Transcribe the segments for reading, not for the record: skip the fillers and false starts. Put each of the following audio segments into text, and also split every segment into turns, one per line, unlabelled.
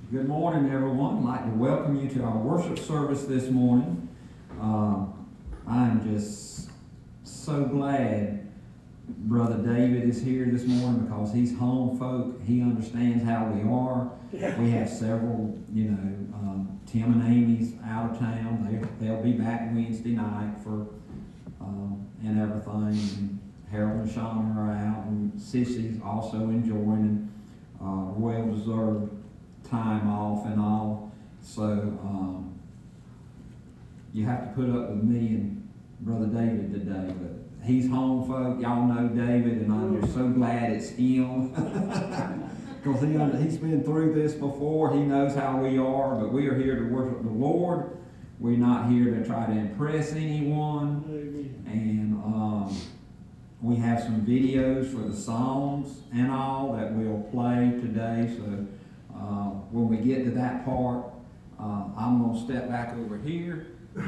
Good morning, everyone. I'd like to welcome you to our worship service this morning. I'm just so glad Brother David is here this morning because he's home folk. He understands how we are. We have several, Tim and Amy's out of town. They'll be back Wednesday night for and everything. And Harold and Shauna are out, and Sissy's also enjoying well-deserved time off and all. So you have to put up with me and Brother David today, but he's home folk. Y'all know David, and I'm just so glad it's him because he's been through this before. He knows how we are, but we are here to worship the Lord. We're not here to try to impress anyone. And we have some videos for the songs and all that we'll play today. So when we get to that part, I'm going to step back over here.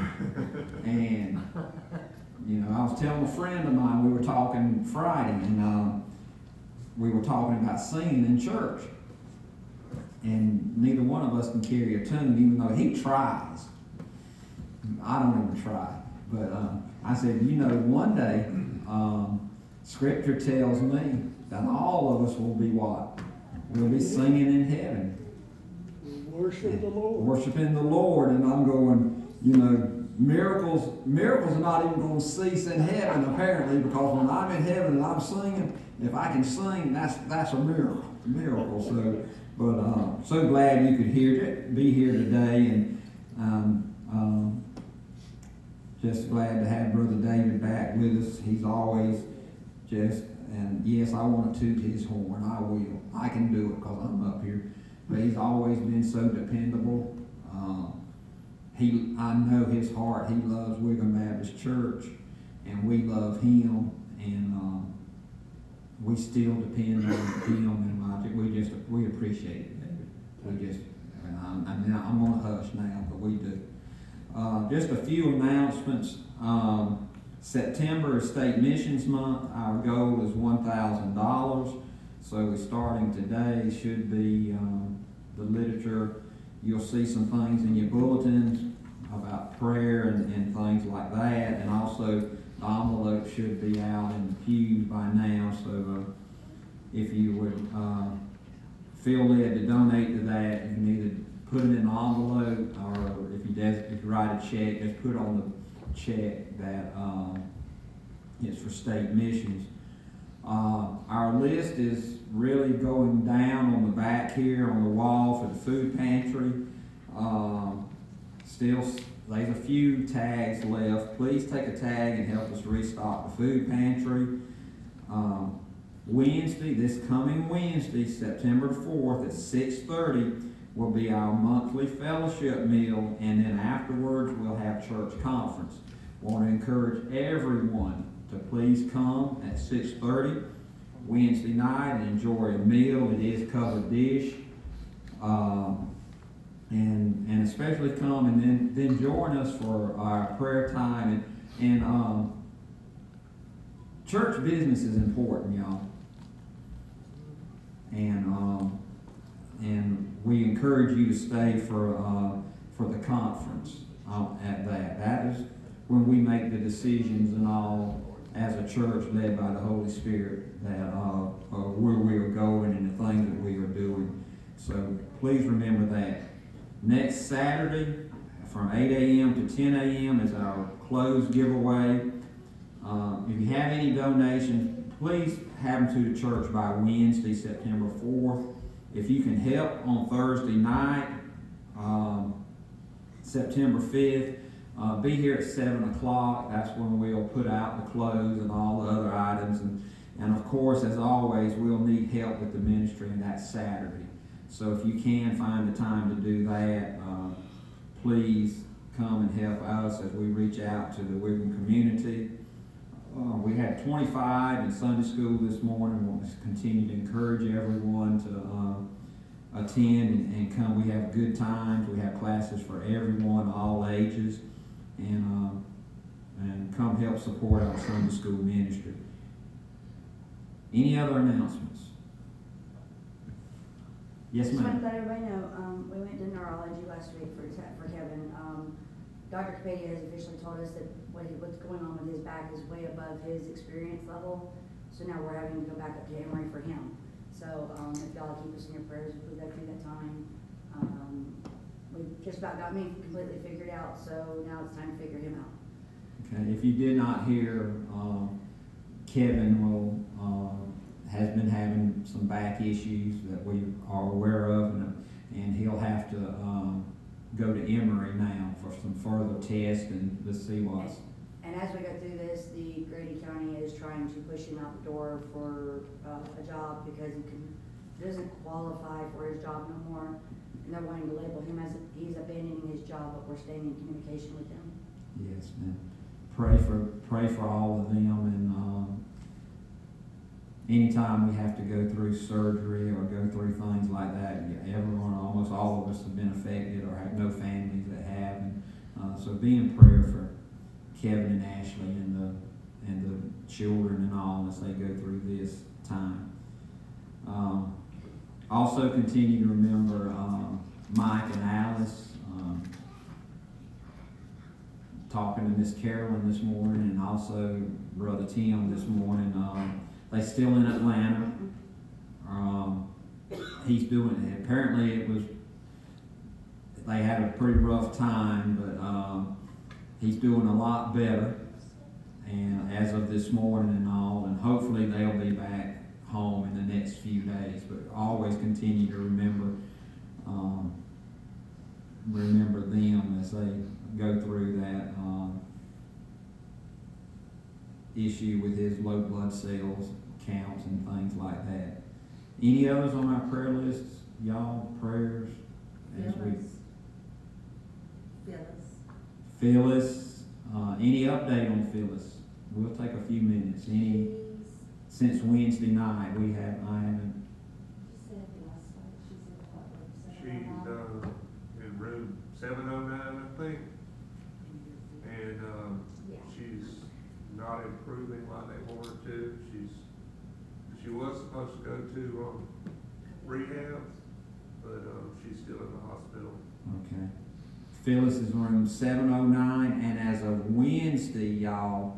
And, I was telling a friend of mine, we were talking Friday, and we were talking about singing in church. And neither one of us can carry a tune, even though he tries. I don't even try. But I said, one day, Scripture tells me that all of us will be what? We'll be singing in heaven.
Worship the Lord.
Worshiping the Lord. And I'm going, miracles are not even going to cease in heaven, apparently, because when I'm in heaven and I'm singing, if I can sing, that's a miracle. So, but so glad you could be here today, and just glad to have Brother David back with us. He's always and yes, I want to toot his horn. I will. I can do it because I'm up here. But he's always been so dependable. I know his heart. He loves Wiggum Baptist Church, and we love him, and we still depend on him. And we appreciate it, David. I'm going to hush now, but we do. Just a few announcements. September is State Missions Month. Our goal is $1,000. So starting today should be the literature. You'll see some things in your bulletins about prayer and things like that. And also the envelope should be out in the pews by now. So if you would feel led to donate to that, you can either put it in an envelope, or if you write a check, just put on the check that it's for state missions. Our list is really going down on the back here on the wall for the food pantry. Still, there's a few tags left. Please take a tag and help us restock the food pantry. This coming Wednesday, September 4th at 6:30, will be our monthly fellowship meal, and then afterwards we'll have church conference. Want to encourage everyone to please come at 6:30 Wednesday night and enjoy a meal. It is covered dish, and especially come and then join us for our prayer time. And church business is important, y'all, and we encourage you to stay for the conference at that. That is when we make the decisions and all as a church led by the Holy Spirit that where we are going and the things that we are doing. So please remember that. Next Saturday from 8 a.m. to 10 a.m. is our clothes giveaway. If you have any donations, please have them to the church by Wednesday, September 4th. If you can help on Thursday night, September 5th, be here at 7 o'clock. That's when we'll put out the clothes and all the other items. And of course, as always, we'll need help with the ministry, and that's Saturday. So if you can find the time to do that, please come and help us as we reach out to the Wiggum community. We had 25 in Sunday school this morning. We'll continue to encourage everyone to attend and come. We have good times. We have classes for everyone, all ages, and come help support our Sunday school ministry. Any other announcements? Yes,
Just want
ma'am.
to let everybody know, we went to neurology last week for Kevin. Dr. Capadia has officially told us that what's going on with his back is way above his experience level. So now we're having to go back up to Emory for him. So, if y'all keep us in your prayers as we go through that time. We've just about got me completely figured out, so now it's time to figure him out.
Okay, if you did not hear, Kevin has been having some back issues that we are aware of, and he'll have to go to Emory now for some further tests and to see what's.
And as we go through this, the Grady County is trying to push him out the door for a job because he doesn't qualify for his job no more. And they're wanting to label him as he's abandoning his job, but we're staying in communication with him.
Yes, ma'am. Pray for all of them, and anytime we have to go through surgery or go through things like that, everyone, almost all of us have been affected or have no families that have, and so be in prayer for Kevin and Ashley and the children and all as they go through this time. Also continue to remember Mike and Alice. Talking to Miss Carolyn this morning, and also Brother Tim this morning. They still in Atlanta. He's doing. Apparently, they had a pretty rough time, but he's doing a lot better. And as of this morning and all, and hopefully they'll be back home in the next few days. But always continue to remember them as they go through that issue with his low blood cells counts and things like that. Any others on our prayer lists, y'all? Prayers? Phyllis. Any update on Phyllis? We'll take a few minutes. Since Wednesday night, I haven't.
She's in room 709, I think, and she's not improving like they want her to. She was supposed to go to rehab, but she's still in the hospital.
Okay. Phyllis is room 709, and as of Wednesday, y'all,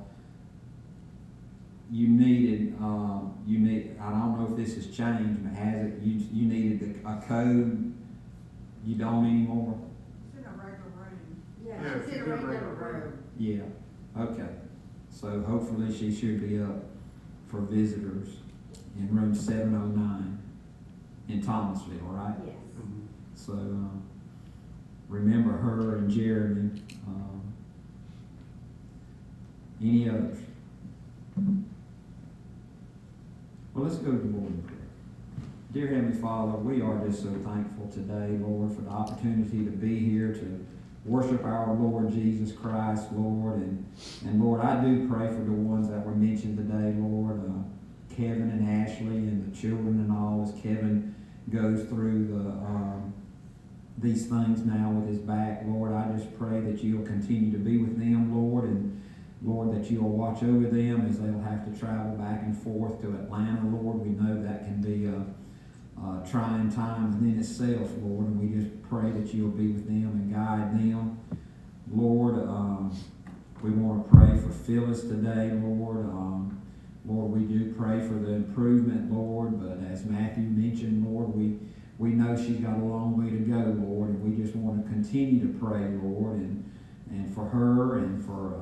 you needed, I don't know if this has changed, but has it, you needed a code. You don't anymore?
It's in a regular room.
Yeah,
It's in a regular room.
Yeah, okay. So hopefully she should be up for visitors in room 709 in Thomasville, right?
Yes.
Mm-hmm.
So remember her and Jeremy. Any others? Well, let's go to the Lord in prayer. Dear Heavenly Father, we are just so thankful today, Lord, for the opportunity to be here to worship our Lord Jesus Christ, Lord. And Lord, I do pray for the ones that were mentioned today, Lord, Kevin and Ashley and the children and all, as Kevin goes through these things now with his back. Lord, I just pray that you'll continue to be with them, Lord, and Lord, that you'll watch over them as they'll have to travel back and forth to Atlanta, Lord. We know that can be a trying time within itself, Lord, and we just pray that you'll be with them and guide them. Lord, we want to pray for Phyllis today, Lord. Lord, we do pray for the improvement, Lord, but as Matthew mentioned, Lord, we know she's got a long way to go, Lord, and we just want to continue to pray, Lord, and for her and for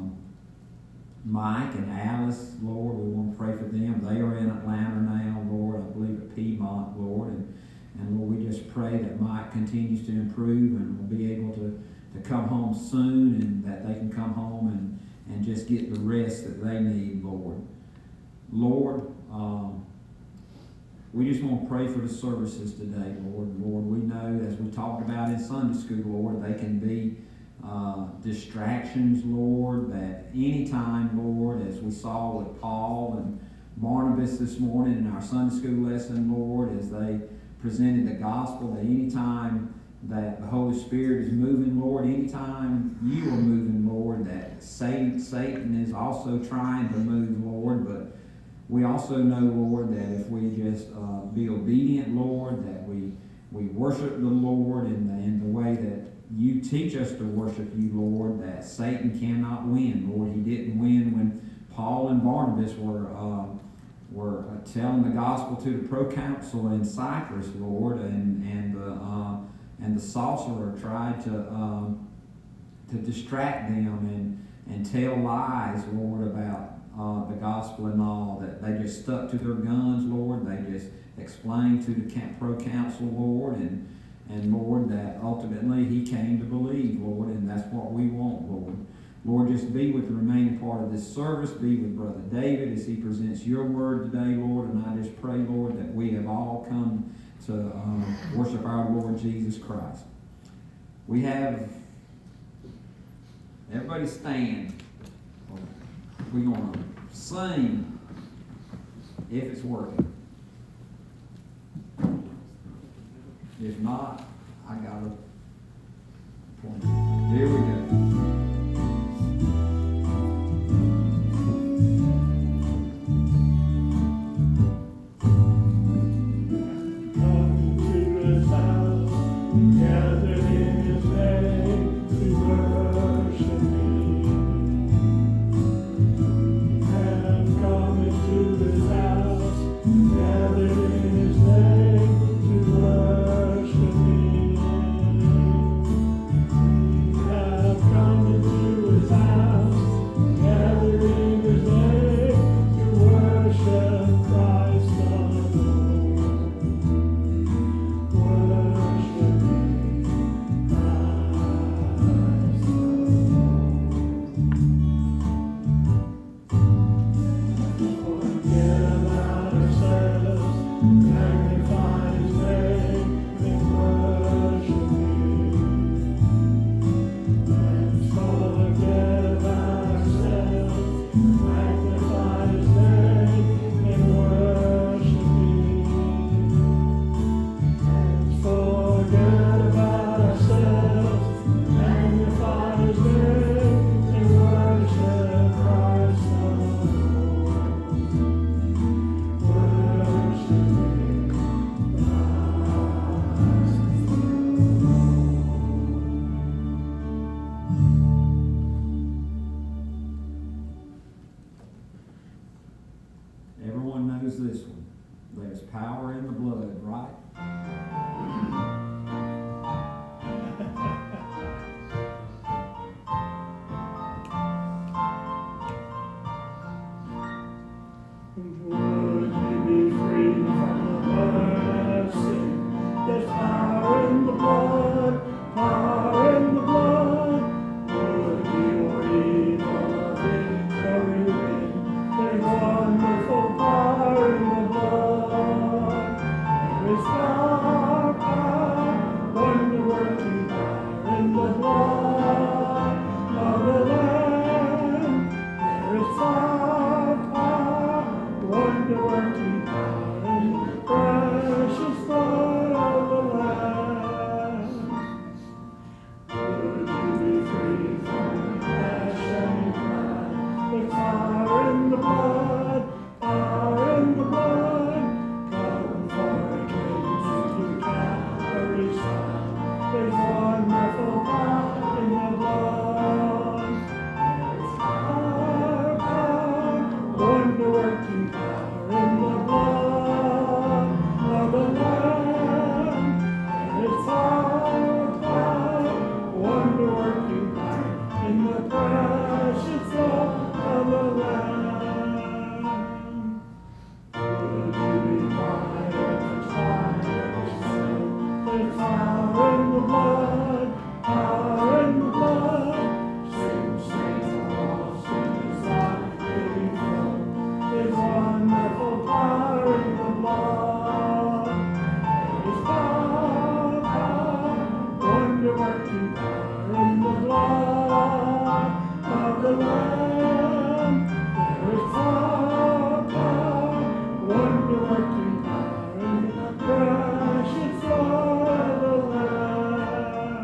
Mike and Alice, Lord, we want to pray for them. They are in Atlanta now, Lord, I believe at Piedmont, Lord, and Lord, we just pray that Mike continues to improve and will be able to come home soon, and that they can come home and just get the rest that they need, Lord. Lord, we just want to pray for the services today, Lord. Lord, we know, as we talked about in Sunday school, Lord, they can be distractions, Lord, that anytime, Lord, as we saw with Paul and Barnabas this morning in our Sunday school lesson, Lord, as they presented the gospel, that anytime that the Holy Spirit is moving, Lord, anytime you are moving, Lord, that Satan is also trying to move, Lord, but we also know, Lord, that if we just be obedient, Lord, that we We worship the Lord in the way that you teach us to worship you, Lord, that Satan cannot win. Lord, he didn't win when Paul and Barnabas were telling the gospel to the proconsul in Cyprus, Lord, and the sorcerer tried to distract them and tell lies, Lord, about the gospel and all. That they just stuck to their guns, Lord. They just explained to the proconsul, Lord, and Lord, that ultimately he came to believe, Lord, and that's what we want, Lord. Lord, just be with the remaining part of this service. Be with Brother David as he presents your word today, Lord. And I just pray, Lord, that we have all come to worship our Lord Jesus Christ. We have, everybody stand. We're going to sing if it's working. If not, I got a point. Here we go. Everyone knows this one. There's power in the blood, right?
Would you be free from the burden of sin? There's power in the blood, power in the blood. Would your evil victory win? There's wonderful power in the blood. There is power, power, wonder-working power in the blood of the Lamb. There is power, power, wonder-working power in the precious blood of the Lamb. Would you be free from passion and pride? There's power in the blood, power in the blood. Come for a glimpse into Calvary's side. There's wonderful power in the blood. There's power, power, wonder-working power in the blood of the Lamb. There is power, power, wonder-working power in the precious blood of the Lamb. Would you be mine as a child yourself? There's power in the blood, power in the blood. Sing, sing, lost in His life-giving flow. There's wonderful power in the blood. There is power, power, wonder-working power in the blood of the Lamb. There is power, power, wonder-working power in the precious blood of the Lamb.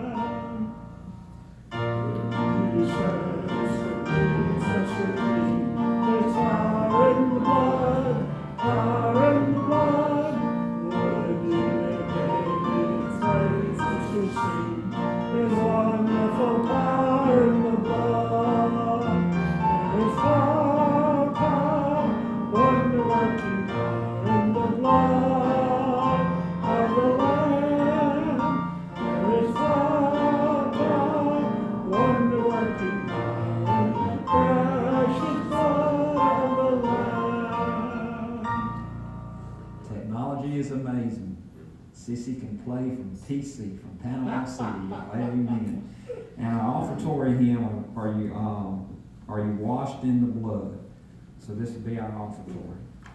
TC from Panama City. Amen. And our offertory hymn, are you washed in the blood? So this will be our offertory.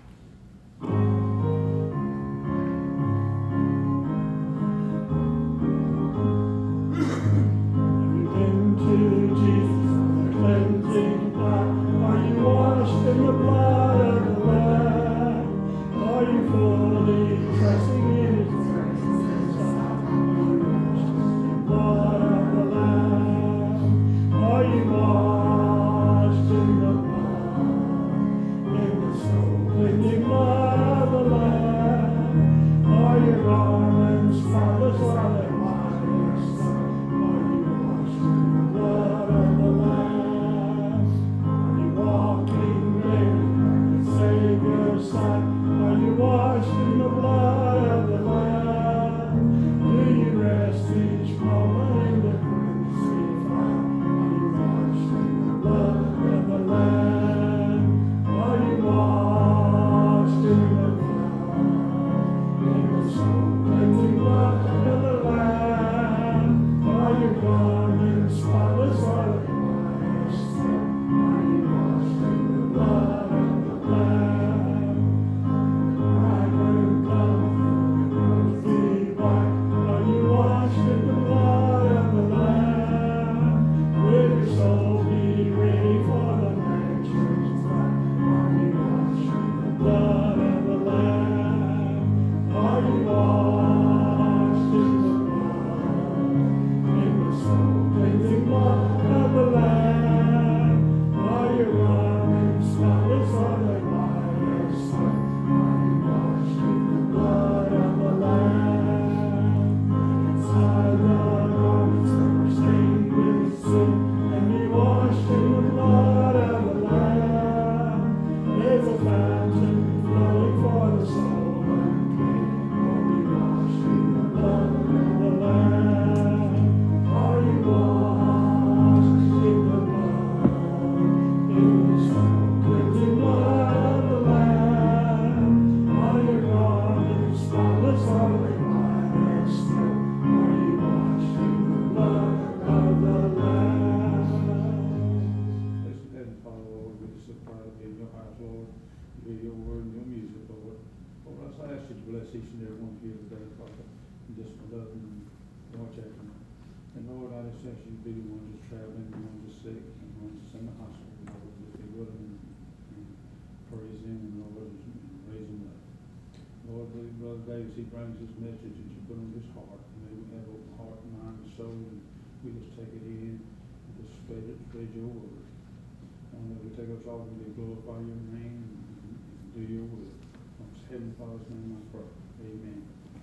He brings his message that you put on his heart. May we have open heart, mind, and soul, and we just take it in and just spread your word. And that we take us all and glorify your name and do your will. In Heavenly Father's name I pray. Amen.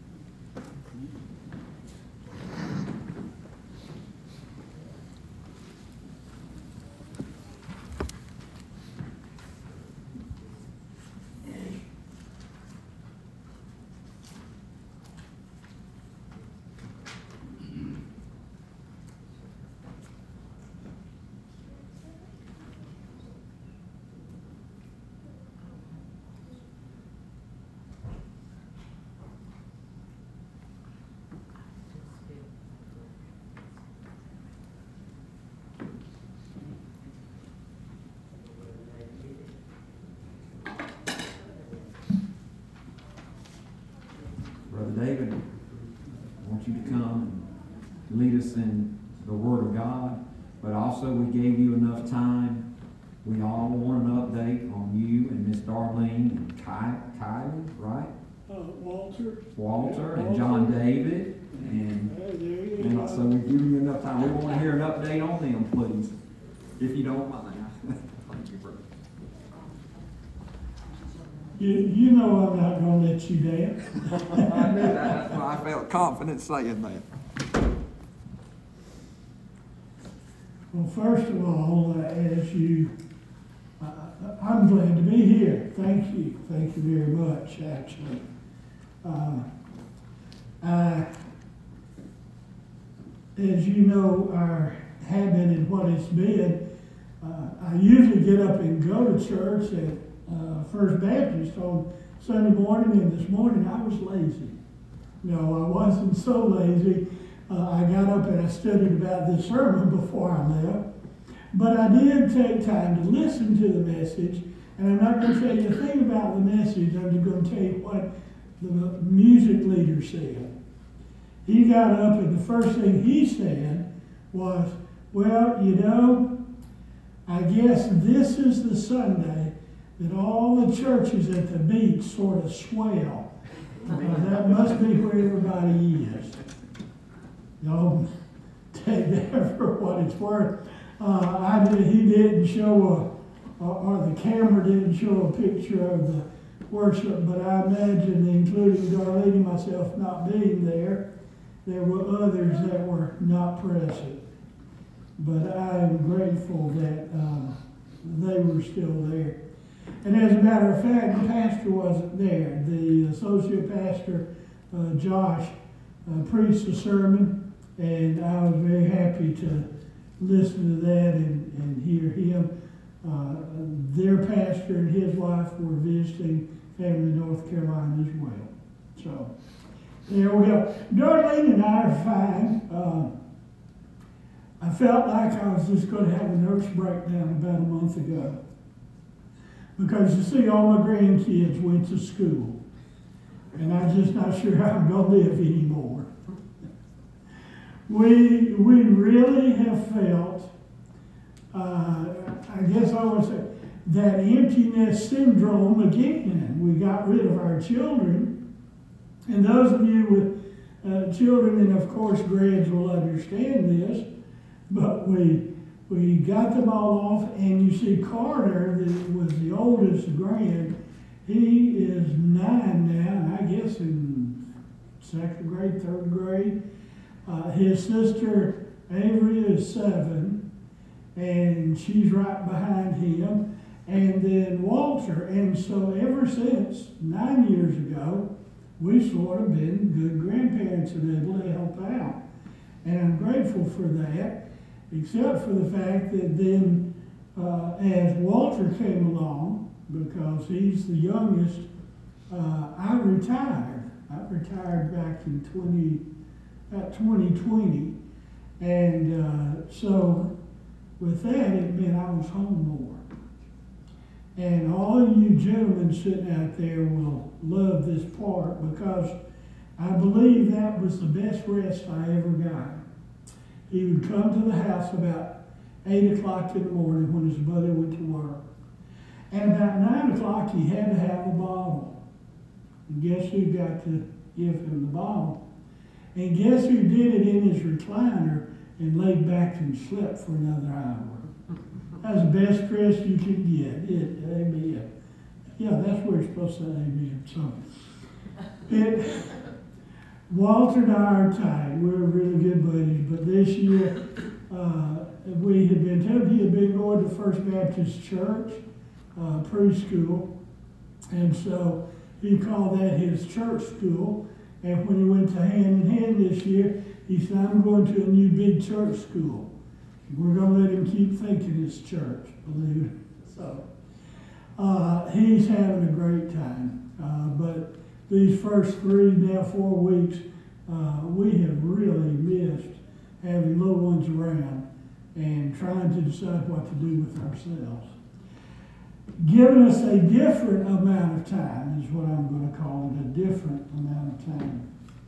Brother David, I want you to come and lead us in the Word of God, but also we gave you enough time. We all want an update on you and Miss Darlene and Kylie, right? Walter and John David, and so we give you enough time. We want to hear an update on them, please, if you don't mind. Thank you, brother.
You know I'm not going to let you down.
I knew that. That's why I felt confident saying that.
Well, first of all, I'm glad to be here. Thank you. Thank you very much, actually. As you know, our habit and what it's been, I usually get up and go to church at First Baptist on Sunday morning, and this morning I was lazy. No, I wasn't so lazy. I got up and I studied about this sermon before I left. But I did take time to listen to the message. And I'm not going to tell you a thing about the message. I'm just going to tell you what the music leader said. He got up and the first thing he said was, well, you know, I guess this is the Sunday that all the churches at the beach sort of swell. That must be where everybody is. Don't take that for what it's worth. He didn't show or the camera didn't show a picture of the worship, but I imagine, including Darlene and myself not being there, there were others that were not present. But I am grateful that they were still there. And as a matter of fact, the pastor wasn't there. The associate pastor, Josh, preached a sermon, and I was very happy to listen to that and hear him. Their pastor and his wife were visiting family in North Carolina as well. So, there we go. Darlene and I are fine. I felt like I was just going to have a nervous breakdown about a month ago. Because you see, all my grandkids went to school. And I'm just not sure how I'm going to live anymore. We really have felt, I guess I would say, that emptiness syndrome again. We got rid of our children. And those of you with children, and of course grads will understand this, but we got them all off, and you see Carter, that was the oldest grand, he is 9 now, and I guess in 2nd grade, 3rd grade. His sister Avery is 7, and she's right behind him. And then Walter, and so ever since 9 years ago, we've sort of been good grandparents and able to help out. And I'm grateful for that, except for the fact that then as Walter came along, because he's the youngest, I retired. I retired back in 2020. And so with that, it meant I was home more. And all you gentlemen sitting out there will love this part, because I believe that was the best rest I ever got. He would come to the house about 8 o'clock in the morning when his brother went to work. And about 9 o'clock, he had to have a bottle. And guess who got to give him the bottle? And guess who did it in his recliner and laid back and slept for another hour? That's the best rest you can get. Amen. Yeah, that's where it's supposed to say amen. So, Walter and I are tied. We're really good buddies. But this year, we had been told he had been going to First Baptist Church preschool. And so he called that his church school. And when he went to Hand in Hand this year, he said, I'm going to a new big church school. We're going to let him keep thinking it's church, believe it. So he's having a great time. But these first 3, now 4 weeks, we have really missed having little ones around and trying to decide what to do with ourselves. Giving us a different amount of time is what I'm going to call it, a different amount of time.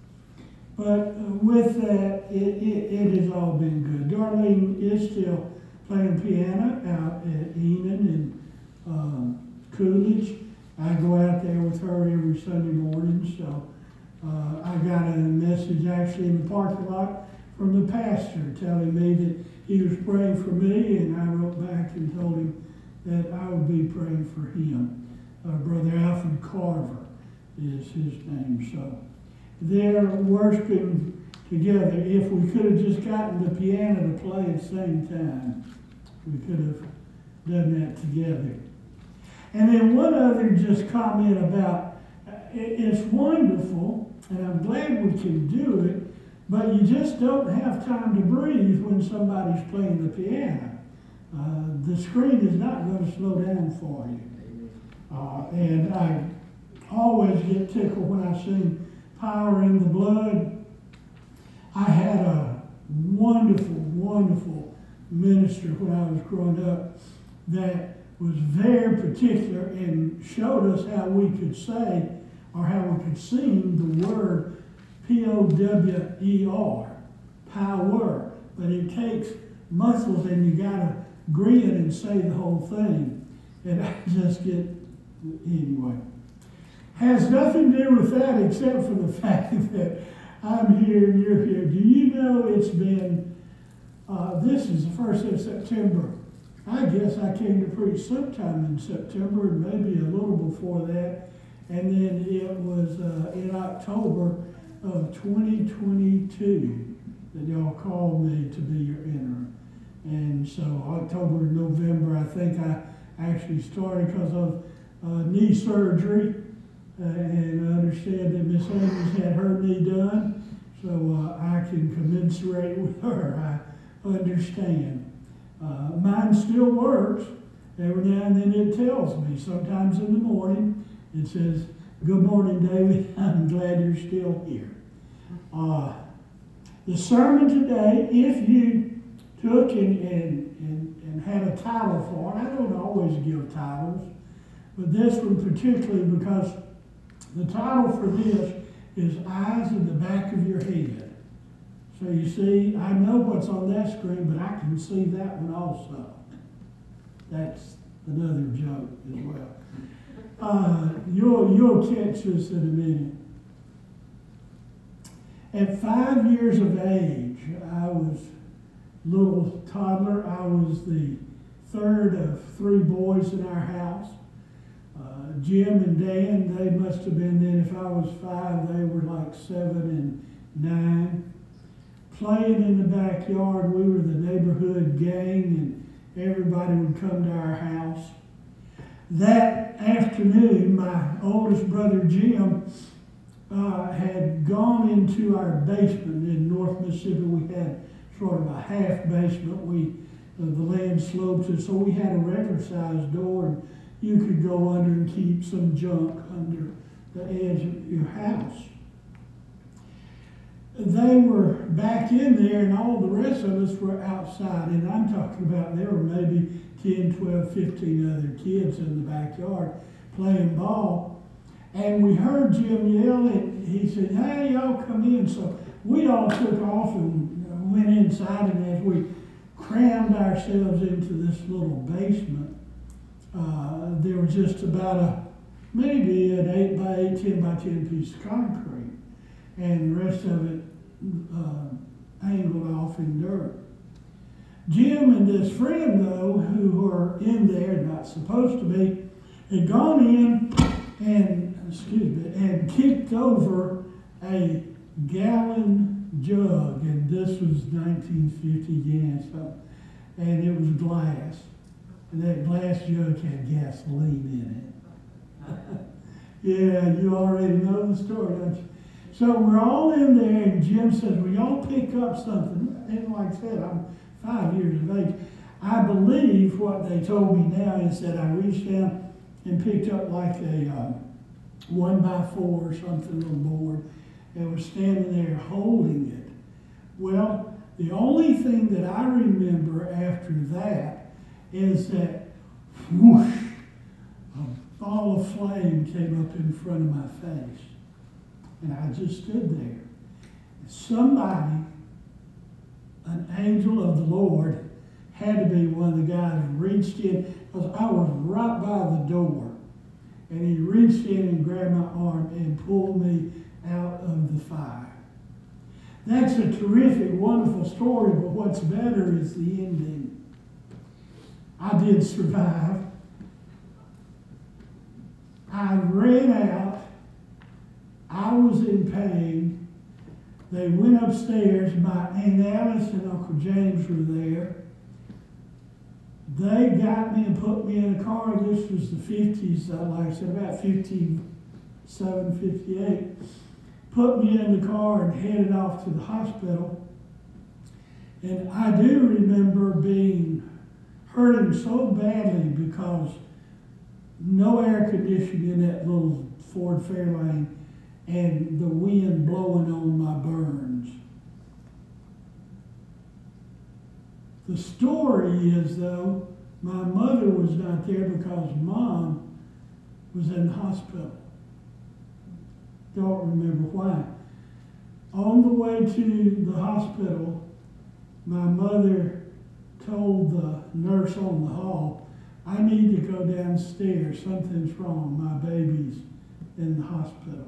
But with that, it has all been good. Darlene is still playing piano out at Enon and Coolidge. I go out there with her every Sunday morning. So I got a message actually in the parking lot from the pastor telling me that he was praying for me, and I wrote back and told him that I would be praying for him. Brother Alfred Carver is his name. So they're worshiping together. If we could have just gotten the piano to play at the same time, we could have done that together. And then one other just comment about, it's wonderful, and I'm glad we can do it, but you just don't have time to breathe when somebody's playing the piano. The screen is not going to slow down for you. And I always get tickled when I sing Power in the Blood. I had a wonderful, wonderful minister when I was growing up that was very particular and showed us how we could say or how we could sing the word P-O-W-E-R, power. But it takes muscles and you gotta grin and say the whole thing. And I just get, anyway. Has nothing to do with that except for the fact that I'm here and you're here. Do you know it's been, this is the 1st of September. I guess I came to preach sometime in September and maybe a little before that. And then it was in October of 2022 that y'all called me to be your interim. And so October, November, I think I actually started because of knee surgery. And I understand that Miss Andrews had her knee done, so I can commensurate with her. I understand. Mine still works. Every now and then it tells me. Sometimes in the morning it says, "Good morning, David. I'm glad you're still here." The sermon today, if you took and had a title for it, I don't always give titles, but this one particularly because the title for this is Eyes in the Back of Your Head. So you see, I know what's on that screen, but I can see that one also. That's another joke as well. You'll catch this in a minute. At 5 years of age, I was a little toddler. I was the third of 3 boys in our house. Jim and Dan, they must have been then, if I was 5, they were like 7 and 9. Playing in the backyard, we were the neighborhood gang, and everybody would come to our house. That afternoon, my oldest brother Jim had gone into our basement in North Mississippi. We had sort of a half basement. The land sloped, and so we had a regular sized door, and you could go under and keep some junk under the edge of your house. They were back in there, and all the rest of us were outside. And I'm talking about there were maybe 10, 12, 15 other kids in the backyard playing ball. And we heard Jim yell, and he said, "Hey, y'all come in." So we all took off and went inside, and as we crammed ourselves into this little basement, there was just about maybe an 8 by 8, 10 by 10 piece of concrete, and the rest of it angled off in dirt. Jim and this friend, though, who were in there, not supposed to be, had gone in and kicked over a gallon jug, and this was 1950 yen, and it was glass. And that glass jug had gasoline in it. Yeah, you already know the story, don't you? So we're all in there, and Jim says, "Will y'all pick up something?" And like I said, I'm 5 years of age. I believe what they told me now is that I reached down and picked up like a 1x4 or something on board, and was standing there holding it. Well, the only thing that I remember after that is that whoosh, a ball of flame came up in front of my face. And I just stood there. Somebody, an angel of the Lord, had to be one of the guys who reached in, because I was right by the door. And he reached in and grabbed my arm and pulled me out of the fire. That's a terrific, wonderful story, but what's better is the ending. I did survive. I ran out. I was in pain. They went upstairs. My Aunt Alice and Uncle James were there. They got me and put me in a car. This was the 50s, like I said, about 57, 58. Put me in the car and headed off to the hospital. And I do remember being hurting so badly because no air conditioning in that little Ford Fairlane, and the wind blowing on my burns. The story is, though, my mother was not there because Mom was in the hospital. Don't remember why. On the way to the hospital, my mother told the nurse on the hall, I need to go downstairs. Something's wrong. My baby's in the hospital.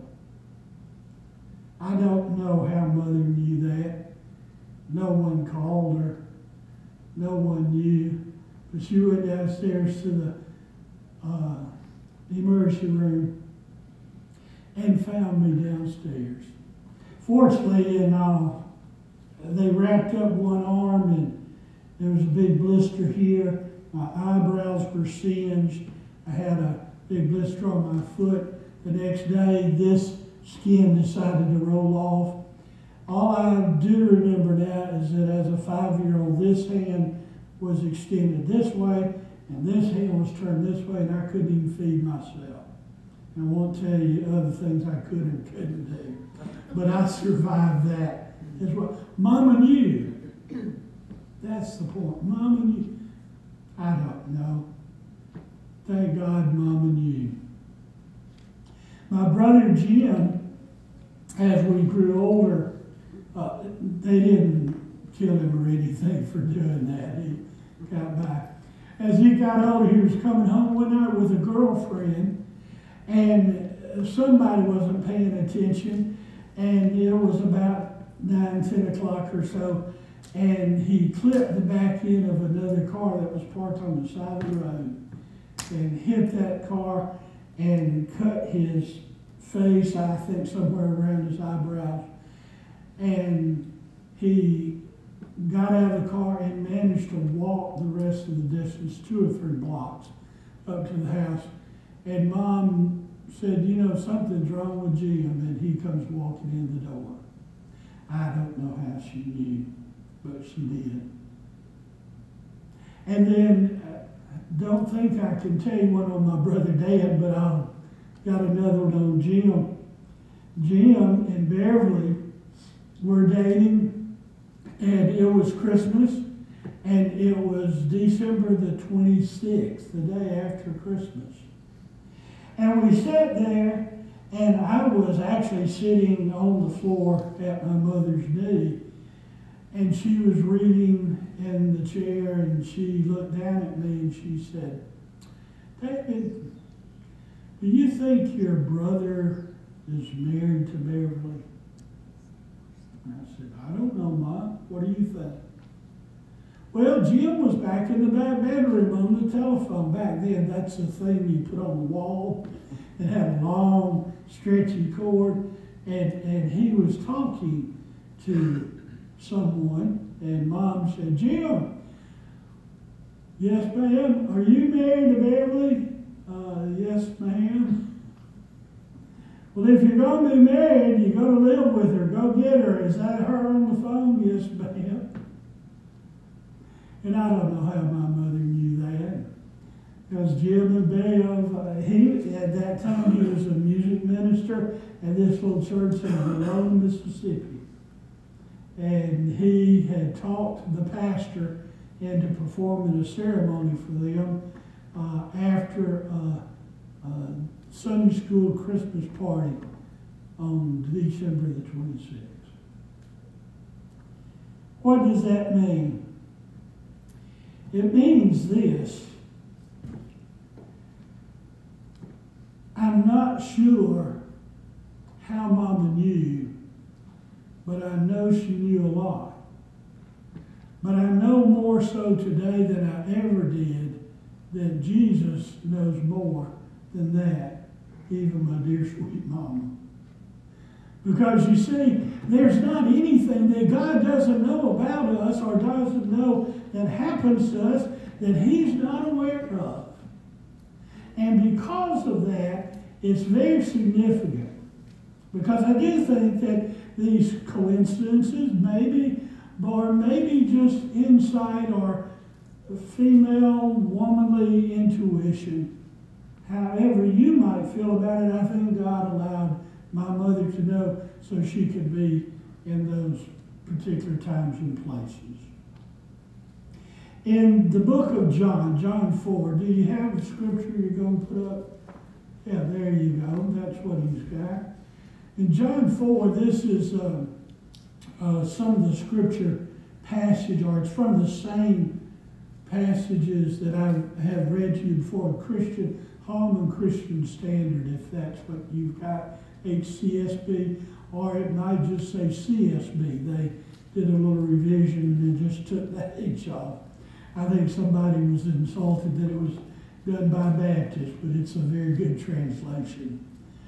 I don't know how Mother knew that. No one called her. No one knew. But she went downstairs to the emergency room and found me downstairs. Fortunately, they wrapped up one arm and there was a big blister here. My eyebrows were singed. I had a big blister on my foot. The next day, this skin decided to roll off. All I do remember now is that as a 5-year-old, this hand was extended this way, and this hand was turned this way, and I couldn't even feed myself. And I won't tell you other things I could and couldn't do. But I survived that as well. Mama knew. That's the point. Mama knew. I don't know. Thank God Mama knew. My brother Jim, as we grew older, they didn't kill him or anything for doing that. He got by. As he got older, he was coming home one night with a girlfriend, and somebody wasn't paying attention, and it was about 9, 10 o'clock or so, and he clipped the back end of another car that was parked on the side of the road and hit that car and cut his face, I think somewhere around his eyebrows. And he got out of the car and managed to walk the rest of the distance, 2 or 3 blocks, up to the house. And Mom said, you know, something's wrong with Jim, and he comes walking in the door. I don't know how she knew, but she did. And then, don't think I can tell you one on my brother Dad, but I've got another one on Jim. Jim and Beverly were dating, and it was Christmas, and it was December the 26th, the day after Christmas. And we sat there, and I was actually sitting on the floor at my mother's knee, and she was reading in the chair, and she looked down at me and she said, David, do you think your brother is married to Beverly? And I said, I don't know, Mom. What do you think? Well, Jim was back in the back bedroom on the telephone. Back then, that's the thing you put on the wall. It had a long, stretchy cord, and he was talking to someone, and Mom said, Jim, yes, ma'am. Are you married to Beverly? Yes, ma'am. Well, if you're going to be married, you're going to live with her. Go get her. Is that her on the phone? Yes, ma'am. And I don't know how my mother knew that. Because Jim and Bev, at that time, he was a music minister at this little church in Verone, Mississippi. And he had talked the pastor into performing a ceremony for them after a Sunday school Christmas party on December the 26th. What does that mean? It means this. I'm not sure how Mama knew, but I know she knew a lot. But I know more so today than I ever did that Jesus knows more than that, even my dear sweet Mama. Because you see, there's not anything that God doesn't know about us or doesn't know that happens to us that He's not aware of. And because of that, it's very significant. Because I do think that these coincidences maybe, or maybe just insight or female womanly intuition, however you might feel about it, I think God allowed my mother to know so she could be in those particular times and places. In the book of John, John 4, do you have the scripture you're going to put up? Yeah, there you go. That's what he's got. In John 4, this is some of the scripture passage, or it's from the same passages that I have read to you before, Christian Holman Christian Standard, if that's what you've got, HCSB, or it might just say CSB. They did a little revision and then just took the H off. I think somebody was insulted that it was done by Baptists, but it's a very good translation.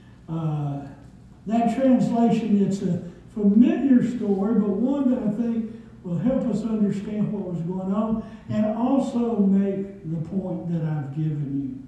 That translation, it's a familiar story, but one that I think will help us understand what was going on and also make the point that I've given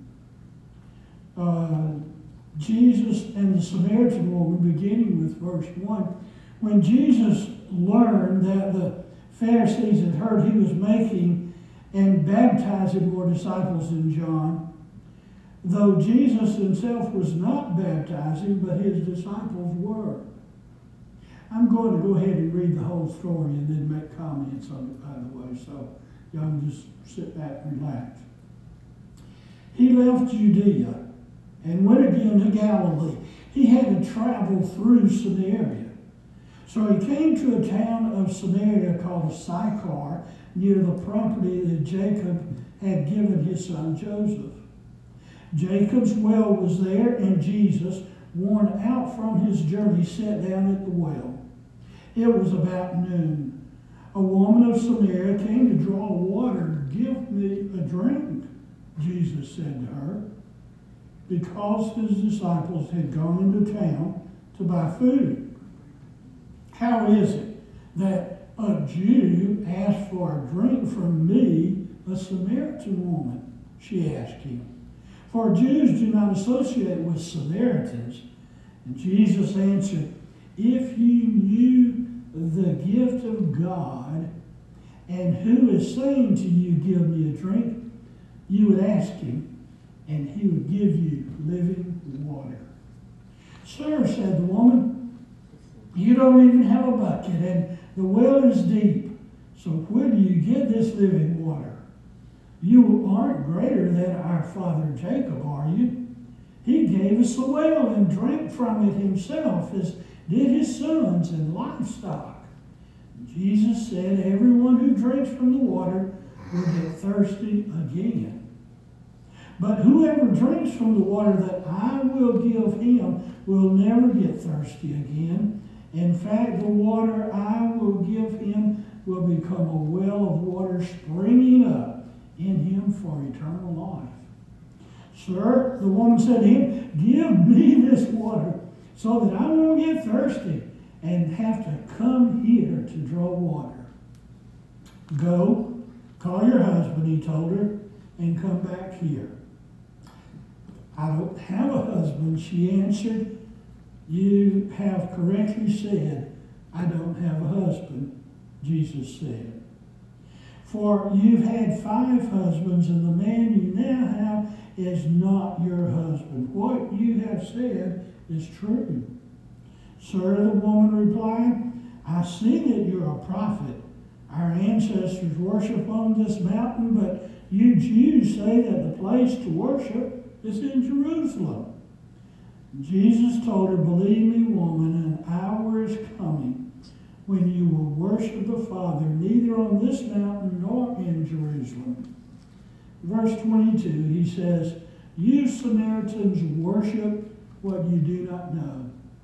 you. Jesus and the Samaritan woman, beginning with verse 1. When Jesus learned that the Pharisees had heard he was making and baptizing more disciples than John, though Jesus himself was not baptizing, but his disciples were. I'm going to go ahead and read the whole story and then make comments on it, by the way, so y'all can just sit back and relax. He left Judea and went again to Galilee. He had to travel through Samaria. So he came to a town of Samaria called Sychar, near the property that Jacob had given his son Joseph. Jacob's well was there, and Jesus, worn out from his journey, sat down at the well. It was about noon. A woman of Samaria came to draw water. "Give me a drink," Jesus said to her, because his disciples had gone into town to buy food. "How is it that a Jew asked for a drink from me, a Samaritan woman?" she asked him. For Jews do not associate with Samaritans. And Jesus answered, "If you knew the gift of God and who is saying to you, 'Give me a drink,' you would ask him, and he would give you living water." "Sir," said the woman, "you don't even have a bucket, and the well is deep. So where do you get this living water? You aren't greater than our father Jacob, are you? He gave us the well and drank from it himself, as did his sons and livestock." Jesus said, "Everyone who drinks from the water will get thirsty again. But whoever drinks from the water that I will give him will never get thirsty again. In fact, the water I will give him will become a well of water springing up in him for eternal life." "Sir," the woman said to him, "give me this water so that I won't get thirsty and have to come here to draw water." "Go, call your husband," he told her, "and come back here." "I don't have a husband," she answered. "You have correctly said, 'I don't have a husband,'" Jesus said. "For you've had 5 husbands, and the man you now have is not your husband. What you have said is true." "Sir," the woman replied, "I see that you're a prophet. Our ancestors worship on this mountain, but you Jews say that the place to worship is in Jerusalem." Jesus told her, "Believe me, woman, an hour is coming when you will worship the Father neither on this mountain nor in Jerusalem." Verse 22, he says, "You Samaritans worship what you do not know.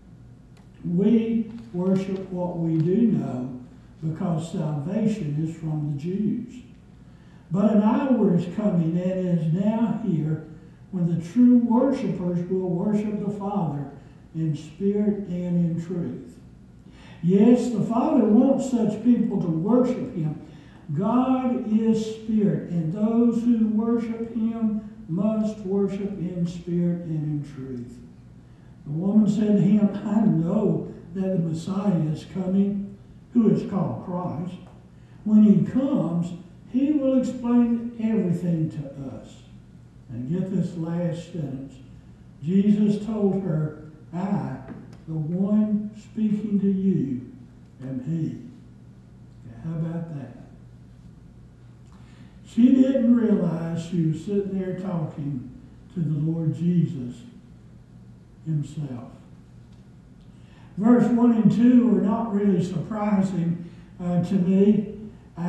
We worship what we do know, because salvation is from the Jews. But an hour is coming and is now here when the true worshipers will worship the Father in spirit and in truth. Yes, the Father wants such people to worship him. God is spirit, and those who worship him must worship in spirit and in truth." The woman said to him, "I know that the Messiah is coming, who is called Christ. When he comes, he will explain everything to us." And get this last sentence. Jesus told her, "I the one speaking to you am He. How about that? She didn't realize she was sitting there talking to the Lord Jesus Himself. Verse 1 and 2 are not really surprising to me.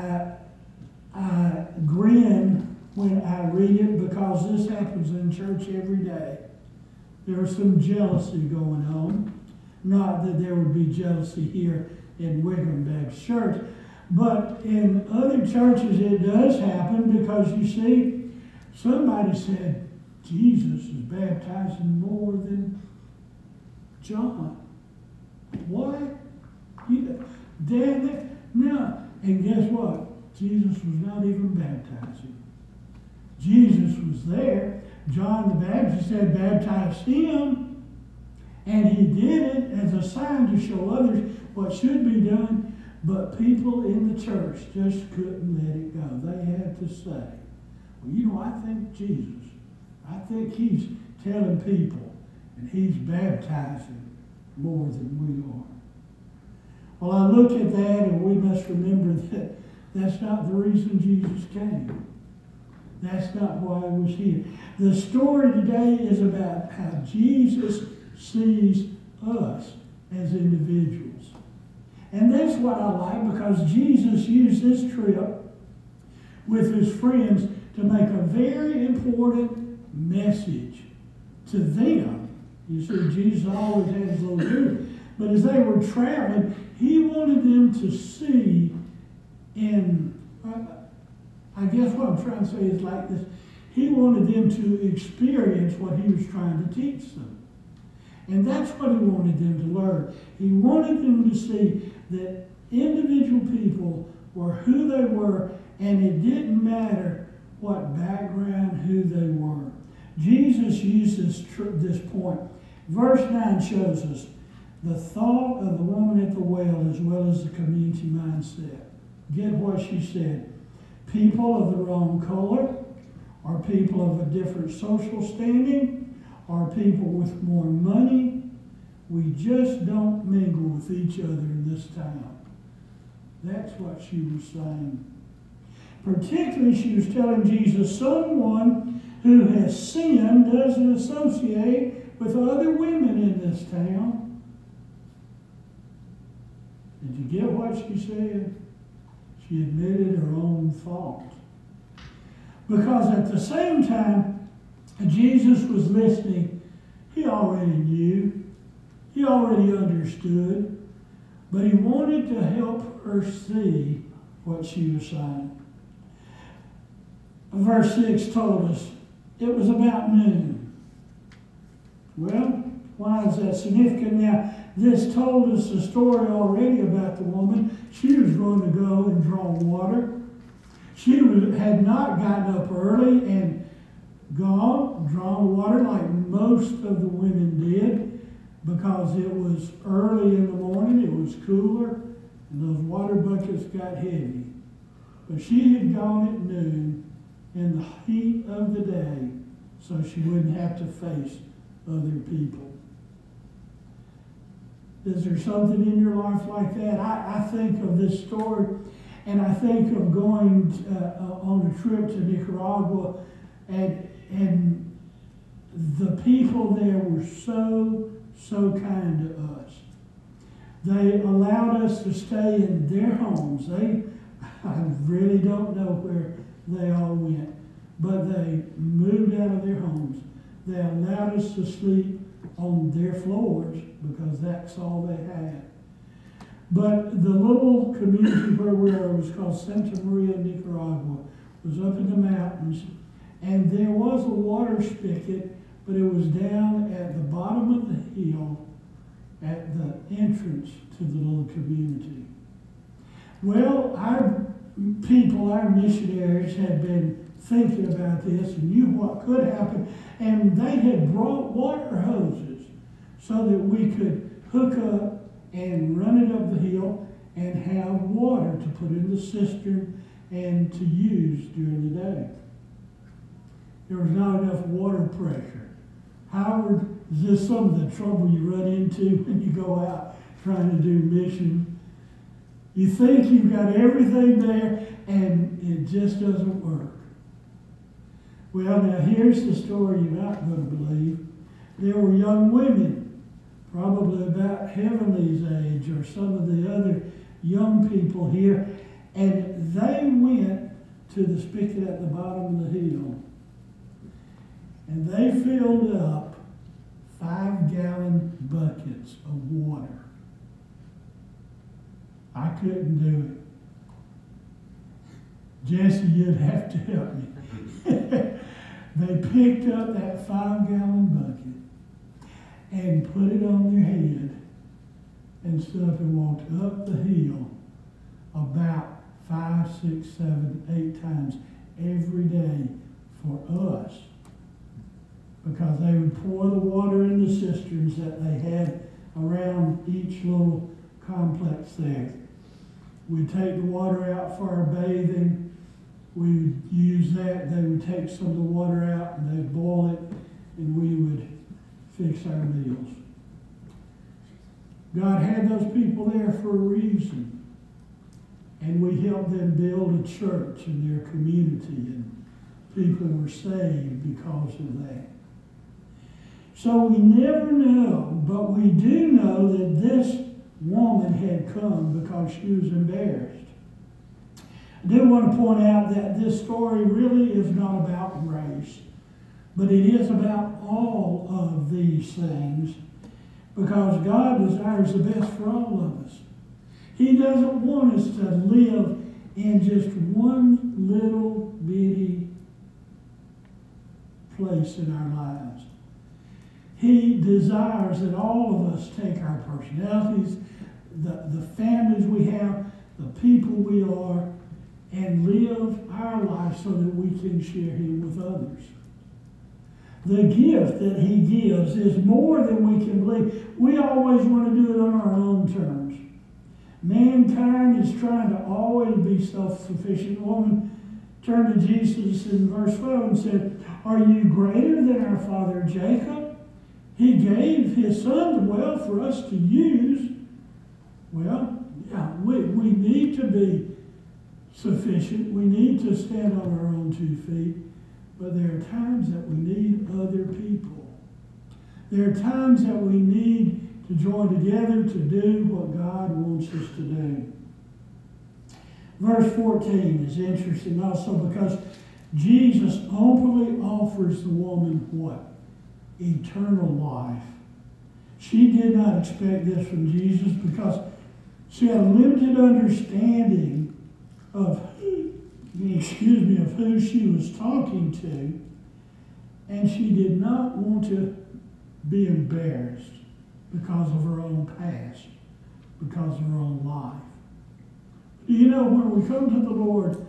I grin when I read it because this happens in church every day. There's some jealousy going on. Not that there would be jealousy here in Wigan Baptist Church, but in other churches it does happen because you see, somebody said, Jesus is baptizing more than John. What? No. And guess what? Jesus was not even baptizing. Jesus was there. John the Baptist had baptized him, and he did it as a sign to show others what should be done, but people in the church just couldn't let it go. They had to say, well, I think Jesus, I think he's telling people, and he's baptizing more than we are. Well, I look at that, and we must remember that that's not the reason Jesus came. That's not why he was here. The story today is about how Jesus sees us as individuals. And that's what I like, because Jesus used this trip with his friends to make a very important message to them. You see, Jesus always had his little group. But as they were traveling, he wanted them to see I guess what I'm trying to say is like this. He wanted them to experience what he was trying to teach them. And that's what he wanted them to learn. He wanted them to see that individual people were who they were, and it didn't matter what background, who they were. Jesus used this point. Verse 9 shows us the thought of the woman at the well as well as the community mindset. Get what she said. People of the wrong color, or people of a different social standing, or people with more money. We just don't mingle with each other in this town. That's what she was saying. Particularly, she was telling Jesus, someone who has sinned doesn't associate with other women in this town. Did you get what she said? She admitted her own fault. Because at the same time, Jesus was listening. He already knew. He already understood. But he wanted to help her see what she was saying. Verse 6 told us it was about noon. Well, why is that significant? Now, this told us the story already about the woman. She was going to go and draw water. She had not gotten up early and drawn water like most of the women did, because it was early in the morning, it was cooler, and those water buckets got heavy. But she had gone at noon in the heat of the day so she wouldn't have to face other people. Is there something in your life like that? I think of this story, and I think of going on a trip to Nicaragua, and the people there were so kind to us. They allowed us to stay in their homes. I really don't know where they all went, but they moved out of their homes. They allowed us to sleep on their floors because that's all they had. But the little community where we were was called Santa Maria, Nicaragua. It was up in the mountains, and there was a water spigot, but it was down at the bottom of the hill at the entrance to the little community. Well, our people, our missionaries, had been thinking about this and knew what could happen, and they had brought water hoses so that we could hook up and run it up the hill and have water to put in the cistern and to use during the day. There was not enough water pressure. Howard Is this some of the trouble you run into when you go out trying to do mission? You think you've got everything there, and it just doesn't work. Well, now here's the story you're not going to believe. There were young women, probably about Heavenly's age or some of the other young people here, and they went to the spigot at the bottom of the hill, and they filled up 5-gallon buckets of water. I couldn't do it. Jesse, you'd have to help me. They picked up that 5-gallon bucket and put it on their head and stood up and walked up the hill about 5, 6, 7, 8 times every day for us, because they would pour the water in the cisterns that they had around each little complex there. We'd take the water out for our bathing. We would use that. They would take some of the water out and they'd boil it, and we would fix our meals. God had those people there for a reason, and we helped them build a church in their community, and people were saved because of that. So we never know, but we do know that this woman had come because she was embarrassed. I do want to point out that this story really is not about grace, but it is about all of these things, because God desires the best for all of us. He doesn't want us to live in just one little bitty place in our lives. He desires that all of us take our personalities, the families we have, the people we are, and live our life so that we can share Him with others. The gift that He gives is more than we can believe. We always want to do it on our own terms. Mankind is trying to always be self-sufficient. The woman turned to Jesus in verse 12 and said, "Are you greater than our father Jacob? He gave his son the well for us to use." Well, yeah, we need to be sufficient. We need to stand on our own 2 feet. But there are times that we need other people. There are times that we need to join together to do what God wants us to do. Verse 14 is interesting also because Jesus openly offers the woman what? Eternal life. She did not expect this from Jesus because she had a limited understanding of who she was talking to, and she did not want to be embarrassed because of her own past, because of her own life. You know, when we come to the Lord,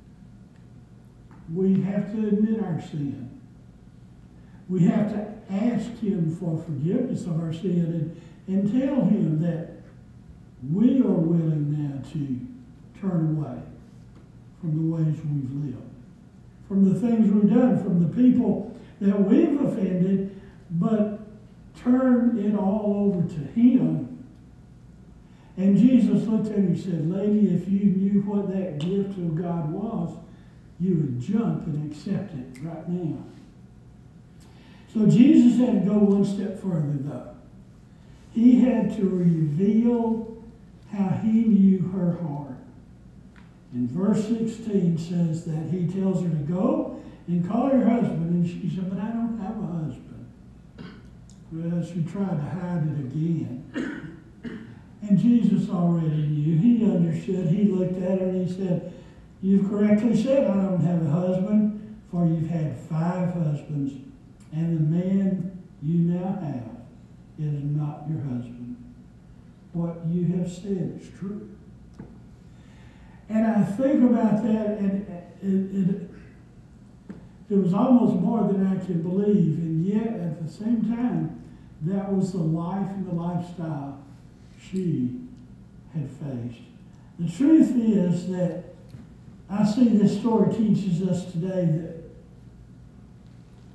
we have to admit our sin. We have to ask Him for forgiveness of our sin and tell Him that we are willing now to turn away from the ways we've lived, from the things we've done, from the people that we've offended, but turn it all over to Him. And Jesus looked at her and said, "Lady, if you knew what that gift of God was, you would jump and accept it right now." So Jesus had to go one step further, though. He had to reveal how He knew her heart. And verse 16 says that He tells her to go and call her husband. And she said, "But I don't have a husband." Well, she tried to hide it again. And Jesus already knew. He understood. He looked at her and He said, "You've correctly said I don't have a husband, for you've had 5 husbands, and the man you now have is not your husband. What you have said is true." And I think about that, and it was almost more than I could believe, and yet at the same time, that was the life and the lifestyle she had faced. The truth is that I see this story teaches us today that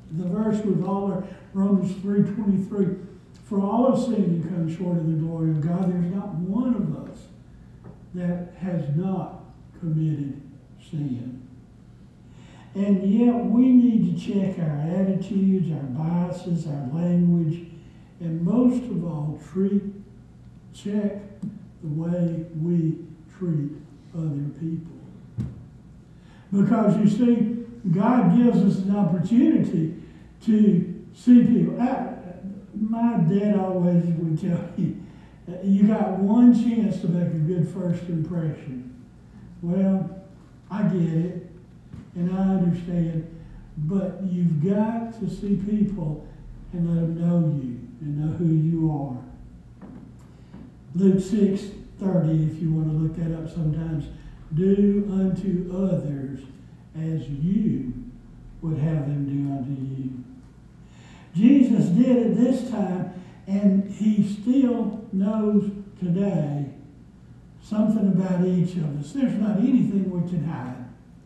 the verse with all our Romans 3:23. For all have sinned and come short of the glory of God. There's not one of us that has not committed sin. And yet we need to check our attitudes, our biases, our language, and most of all, check the way we treat other people. Because you see, God gives us an opportunity to see people. My dad always would tell me, you got one chance to make a good first impression. Well, I get it, and I understand, but you've got to see people and let them know you and know who you are. Luke 6:30, if you want to look that up sometimes. Do unto others as you would have them do unto you. Jesus did it this time, and he still knows today something about each of us. There's not anything we can hide.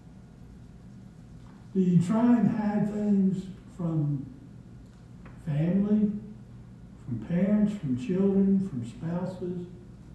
Do you try and hide things from family, from parents, from children, from spouses?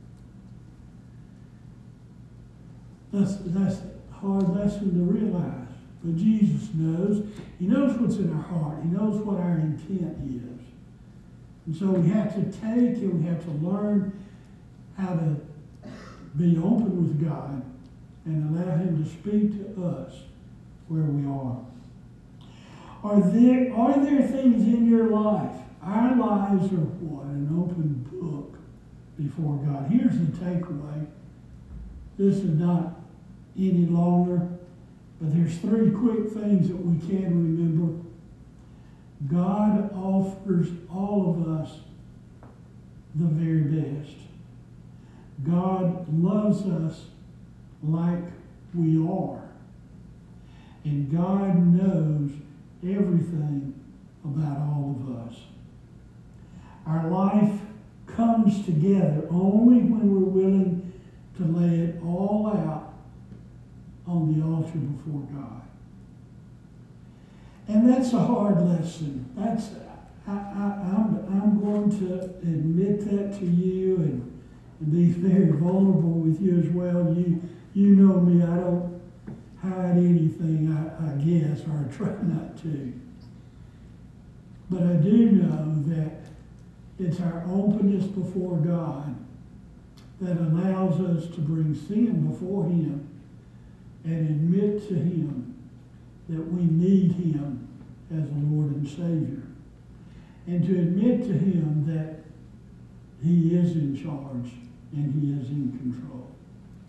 That's a hard lesson to realize. But Jesus knows. He knows what's in our heart. He knows what our intent is. And so we have to take and we have to learn how to be open with God and allow Him to speak to us where we are. Are there things in your life? Our lives are what? An open book before God. Here's the takeaway. This is not any longer, but there's 3 quick things that we can remember. God offers all of us the very best. God loves us like we are. And God knows everything about all of us. Our life comes together only when we're willing to lay it all out on the altar before God. And that's a hard lesson. I'm going to admit that to you and be very vulnerable with you as well. You know me, I don't hide anything, I guess, or I try not to. But I do know that it's our openness before God that allows us to bring sin before Him and admit to Him that we need Him as a Lord and Savior. And to admit to Him that He is in charge and He is in control.